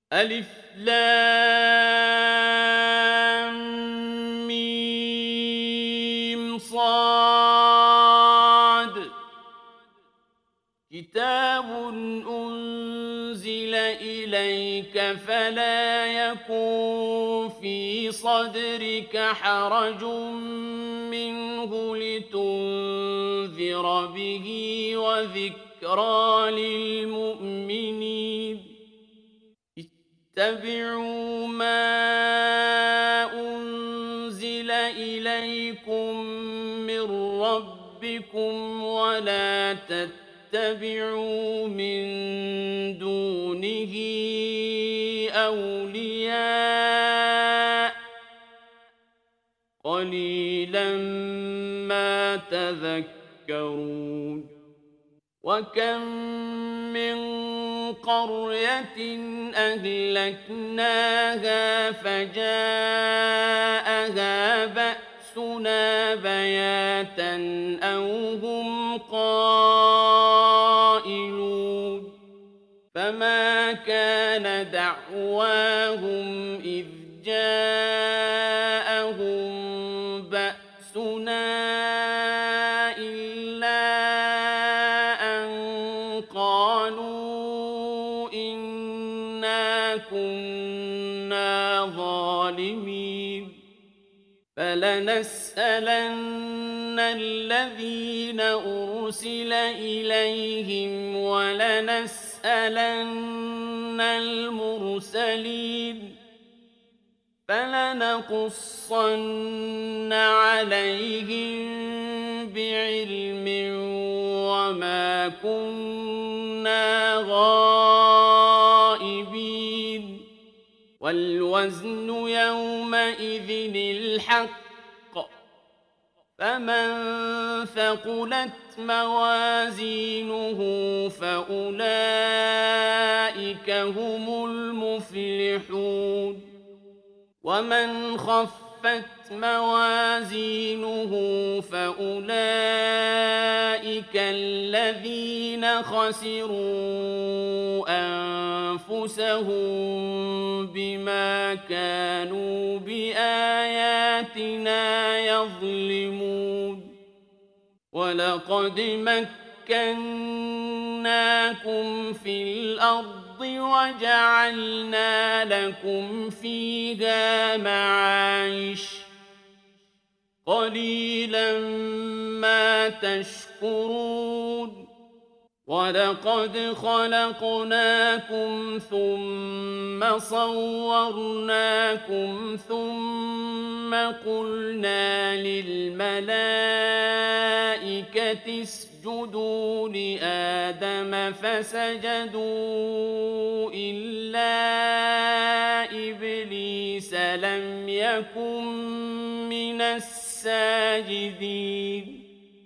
ألف لام ميم صاد كتاب أنزل إليك فلا يكن في صدرك حرج منه لتنذر به وذكرى للمؤمنين اتبعوا ما أنزل إليكم من ربكم ولا تتبعوا من دونه أولياء قليلا ما تذكرون وكم من قرية أهلكناها فجاءها بأسنا بياتا أو هم قائلون فما كان دعواهم إذ جاءهم بأسنا إلا أن قالوا إنا كنا ظالمين فلنسألن الذين أرسل إليهم ولنسألن المرسلين فلنقصن عليهم بعلم وما كنا غائبين والوزن يومئذ الحق فمن ثقلت موازينه فأولئك هم المفلحون ومن خفت موازينه فأولئك الذين خسروا أنفسهم بما كانوا بآياتنا يظلمون ولقد مكناكم في الأرض وجعلنا لكم فيها معايش قليلا ما تشكرون ولقد خلقناكم ثم صورناكم ثم قلنا للملائكة اسجدوا لآدم فسجدوا إلا إبليس لم يكن من الساجدين